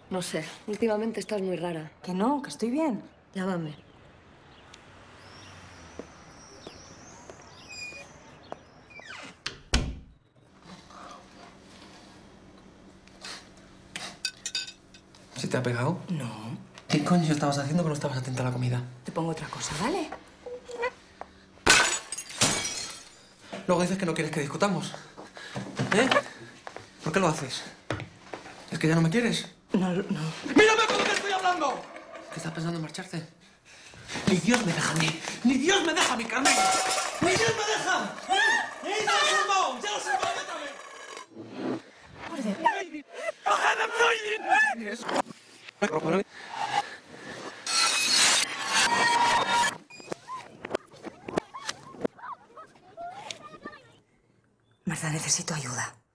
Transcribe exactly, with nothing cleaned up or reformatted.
No sé, últimamente estás muy rara. Que no, que estoy bien. Llámame. ¿Se te ha pegado? No. ¿Qué coño estabas haciendo que no estabas atenta a la comida? Te pongo otra cosa, ¿vale? Luego dices que no quieres que discutamos. ¿Eh? ¿Por qué lo haces? ¿Es que ya no me quieres? No, no. ¡Mírame con lo que estoy hablando! ¿Qué estás pensando en marcharte? Ni Dios me deja a mí. ¡Ni Dios me deja a mi Carmen! ¡Ni Dios me deja! ¡Eh! ¡Ya lo has salvado! ¡Ya lo has salvado! ¡Déjame! Marta, necesito ayuda.